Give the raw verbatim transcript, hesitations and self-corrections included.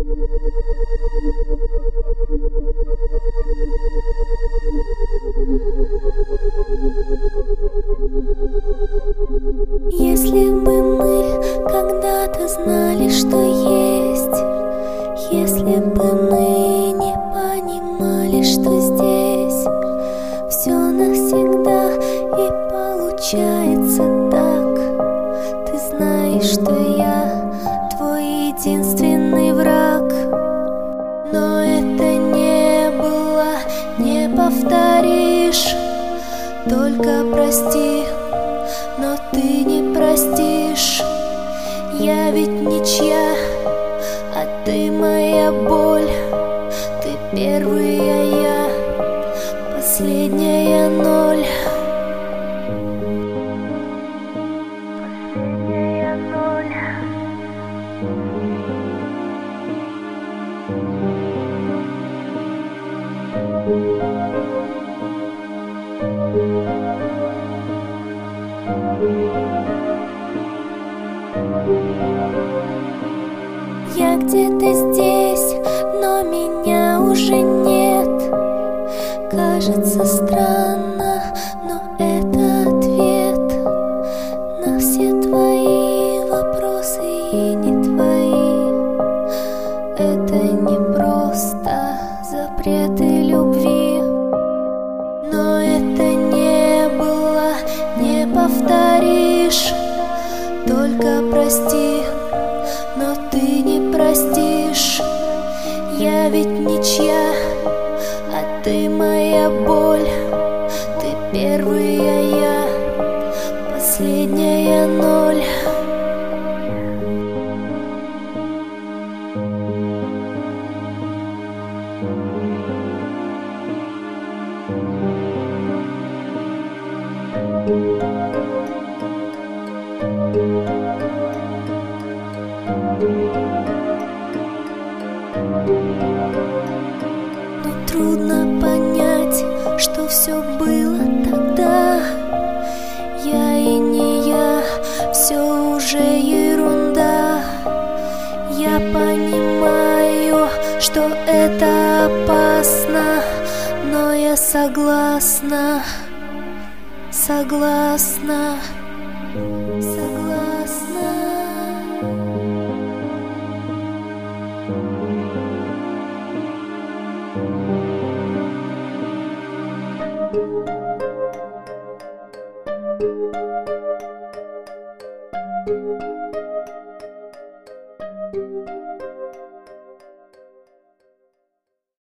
Если бы мы когда-то знали, что есть, если бы мы не понимали, что здесь все навсегда и получается так. Ты знаешь, что я твой единственный враг, но это не было, не повторишь. Только прости, но ты не простишь. Я ведь ничья, а ты моя боль. Ты первый, а я последняя ноль. Последняя ноль. Я где-то здесь, но меня уже нет. Кажется странно, но это ответ на все твои вопросы и не твои. Это не просто запреты любви, но это не было, не повторишь. Только прости, но ты не простишь. Я ведь ничья, а ты моя боль. Ты первый, а я последняя ноль. Но трудно понять, что все было тогда. Я и не я, все уже ерунда. Я понимаю, что это опасно, но я согласна, согласна, согласна.